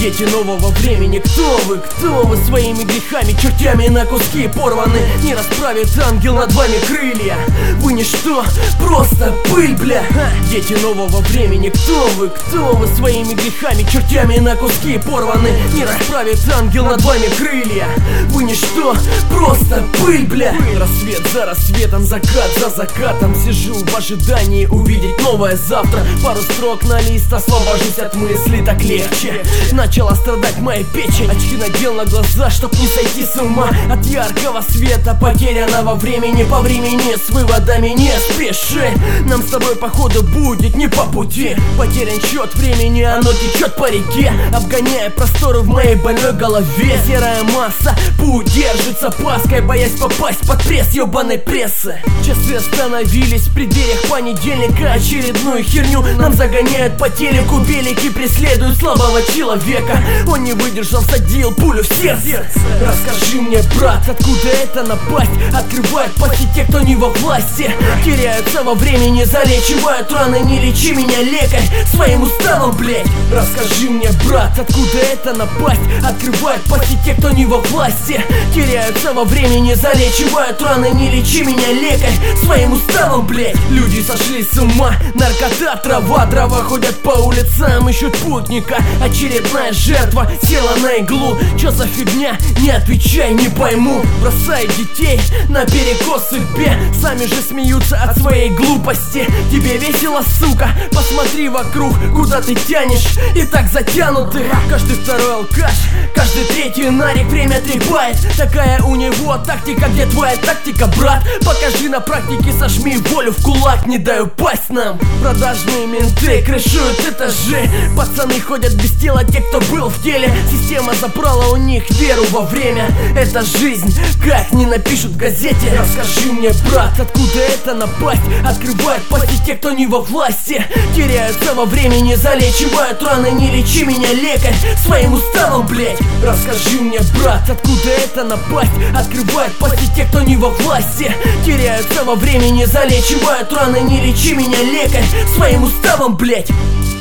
Дети нового времени, кто вы? Кто вы? Своими грехами, чертями на куски порваны. Не расправит ангел над вами крылья. Вы ничто, просто пыль, бля. Дети нового времени, кто вы? Кто вы? Своими грехами, чертями на куски порваны. Не расправит ангел над вами крылья. Вы ничто, просто пыль, бля. Рассвет за рассветом, закат за закатом. Сижу в ожидании увидеть новое завтра. Пару строк на лист, освобожусь от мыслей, так легче. Начала страдать моя печень. Очки надел на глаза, чтоб не сойти с ума от яркого света, потерянного времени. По времени с выводами не спеши. Нам с тобой походу будет не по пути. Потерян счет времени, оно течет по реке, обгоняя просторы в моей больной голове. Серая масса, путь держится паской, боясь попасть под пресс ебаной прессы. Часы остановились в преддвериях понедельника. Очередную херню нам загоняют по телеку. Белики преследуют слабого человека. Он не выдержал, всадил пулю в сердце. Расскажи мне, брат, откуда эта напасть? Открывают пасти те, кто не во власти. Теряются во времени, залечивают раны. Не лечи меня, лекарь, своим уставом, блять. Расскажи мне, брат, откуда эта напасть? Открывают пасти те, кто не во власти. Теряются во времени, залечивают раны. Не лечи меня, лекарь, своим уставом, блять. Люди сошли с ума, наркота, трава. Дрова ходят по улицам, ищут путника. Очередная жертва села на иглу. Чё за фигня? Не отвечай, не пойму. Бросай детей наперекос судьбе. Сами же смеются от своей глупости. Тебе весело, сука? Посмотри вокруг, куда ты тянешь. И так затянуты. Каждый второй алкаш, каждый третий нарик время трепает. Такая у него тактика, где твоя тактика, брат? Покажи на практике, сожми волю в кулак, не дай упасть нам. Продажные менты крышуют этажи. Пацаны ходят без тела, те, кто был в теле. Система забрала у них веру во время. Это жизнь, как не напишут в газете. Расскажи мне, брат, откуда эта напасть? Открывают пасти те, кто не во власти. Теряются во времени, залечивают раны. Не лечи меня, лекарь, своим уставом, блять. Расскажи мне, брат, откуда эта напасть? Открывают пасти те, кто не во власти. Теряются во времени, залечивают раны. Не лечи меня, лекарь, своим уставом, блять.